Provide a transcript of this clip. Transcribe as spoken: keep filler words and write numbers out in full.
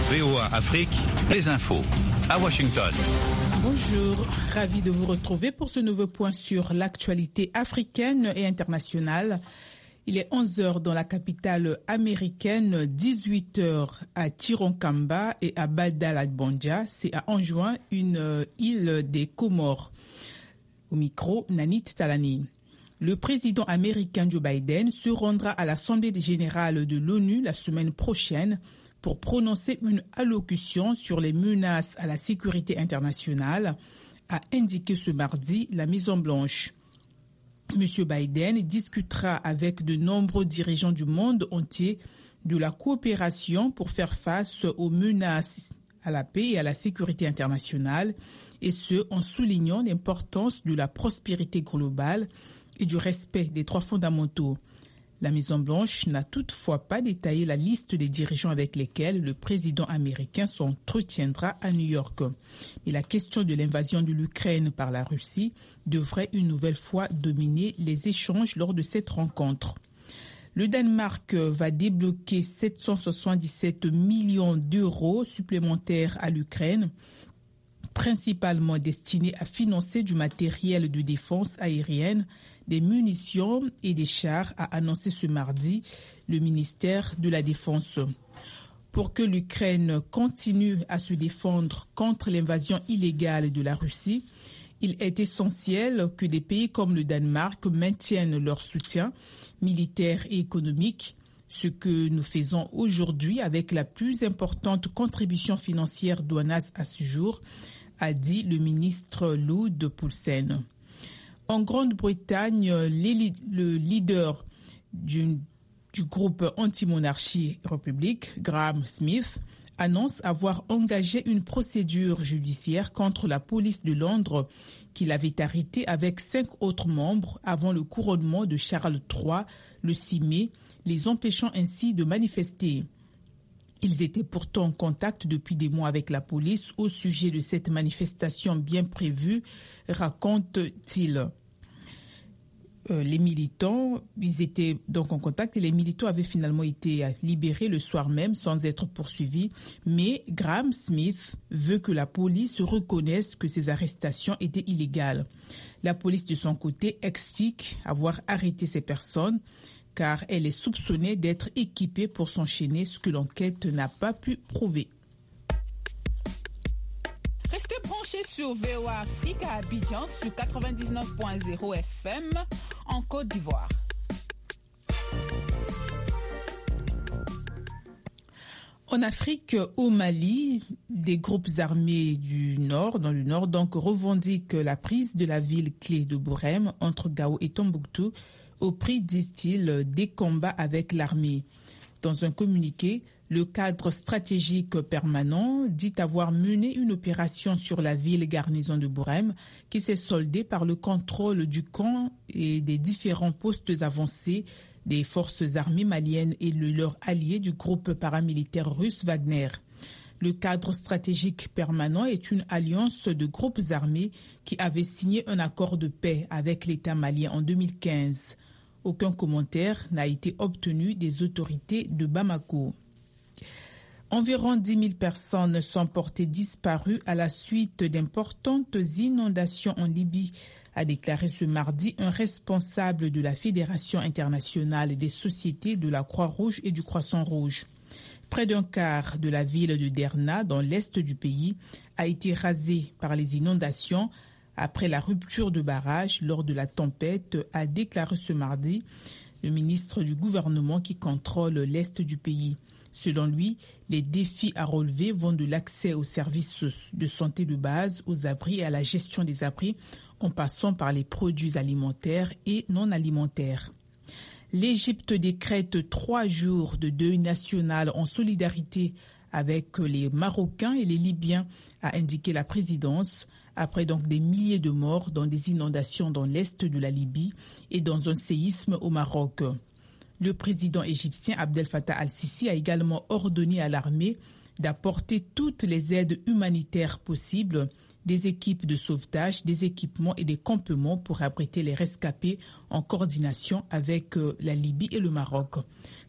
V O A Afrique, les infos à Washington. Bonjour, ravi de vous retrouver pour ce nouveau point sur l'actualité africaine et internationale. Il est onze heures dans la capitale américaine, dix-huit heures à Tironkamba et à Badalabandja, c'est à Anjouan, une euh, île des Comores. Au micro, Nanit Talani. Le président américain Joe Biden se rendra à l'Assemblée générale de l'ONU la semaine prochaine pour prononcer une allocution sur les menaces à la sécurité internationale, a indiqué ce mardi la Maison-Blanche. Monsieur Biden discutera avec de nombreux dirigeants du monde entier de la coopération pour faire face aux menaces à la paix et à la sécurité internationale, et ce, en soulignant l'importance de la prospérité globale et du respect des droits fondamentaux. La Maison-Blanche n'a toutefois pas détaillé la liste des dirigeants avec lesquels le président américain s'entretiendra à New York. Mais la question de l'invasion de l'Ukraine par la Russie devrait une nouvelle fois dominer les échanges lors de cette rencontre. Le Danemark va débloquer sept cent soixante-dix-sept millions d'euros supplémentaires à l'Ukraine, principalement destinés à financer du matériel de défense aérienne, des munitions et des chars, a annoncé ce mardi le ministère de la Défense. Pour que l'Ukraine continue à se défendre contre l'invasion illégale de la Russie, il est essentiel que des pays comme le Danemark maintiennent leur soutien militaire et économique, ce que nous faisons aujourd'hui avec la plus importante contribution financière douanaise à ce jour, a dit le ministre Lud Poulsen. En Grande-Bretagne, les, le leader du, du groupe anti-monarchie République, Graham Smith, annonce avoir engagé une procédure judiciaire contre la police de Londres qu'il avait arrêtée avec cinq autres membres avant le couronnement de Charles trois le six mai, les empêchant ainsi de manifester. Ils étaient pourtant en contact depuis des mois avec la police au sujet de cette manifestation bien prévue, raconte-t-il. Euh, les militants, ils étaient donc en contact et les militants avaient finalement été libérés le soir même sans être poursuivis. Mais Graham Smith veut que la police reconnaisse que ces arrestations étaient illégales. La police de son côté explique avoir arrêté ces personnes car elle est soupçonnée d'être équipée pour s'enchaîner, ce que l'enquête n'a pas pu prouver. Restez branchés sur V O A Afrique à Abidjan sur quatre-vingt-dix-neuf point zéro F M en Côte d'Ivoire. En Afrique, au Mali, des groupes armés du Nord, dans le Nord, donc revendiquent la prise de la ville clé de Bourem entre Gao et Tombouctou au prix, disent-ils, des combats avec l'armée. Dans un communiqué, le cadre stratégique permanent dit avoir mené une opération sur la ville garnison de Bourem qui s'est soldée par le contrôle du camp et des différents postes avancés des forces armées maliennes et de leurs alliés du groupe paramilitaire russe Wagner. Le cadre stratégique permanent est une alliance de groupes armés qui avait signé un accord de paix avec l'État malien en deux mille quinze. Aucun commentaire n'a été obtenu des autorités de Bamako. Environ dix mille personnes sont portées disparues à la suite d'importantes inondations en Libye, a déclaré ce mardi un responsable de la Fédération internationale des sociétés de la Croix-Rouge et du Croissant-Rouge. Près d'un quart de la ville de Derna, dans l'est du pays, a été rasé par les inondations après la rupture de barrage lors de la tempête, a déclaré ce mardi le ministre du gouvernement qui contrôle l'est du pays. Selon lui, les défis à relever vont de l'accès aux services de santé de base, aux abris et à la gestion des abris, en passant par les produits alimentaires et non alimentaires. L'Égypte décrète trois jours de deuil national en solidarité avec les Marocains et les Libyens, a indiqué la présidence, après donc des milliers de morts dans des inondations dans l'est de la Libye et dans un séisme au Maroc. Le président égyptien Abdel Fattah al-Sisi a également ordonné à l'armée d'apporter toutes les aides humanitaires possibles, des équipes de sauvetage, des équipements et des campements pour abriter les rescapés en coordination avec la Libye et le Maroc.